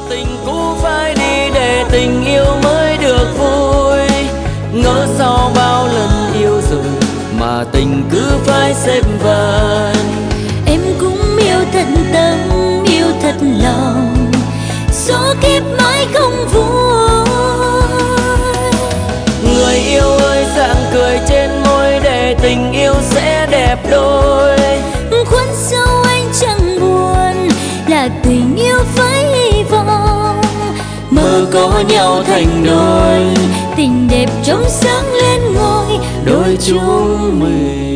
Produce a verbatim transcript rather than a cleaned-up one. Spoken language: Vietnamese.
tình cũ phải đi để tình yêu mới được vui. Ngỡ sau bao lần yêu rồi mà tình cứ phải xếp vần. Em cũng yêu thật tâm, yêu thật lòng, số kiếp mãi không vui. Người yêu ơi dạng cười trên môi để tình yêu sẽ đẹp đôi. Khuất sâu anh chẳng buồn là tình yêu phải hy vọng. Mơ có nhau thành đôi, tình đẹp trong sáng lên ngôi đôi chúng mình.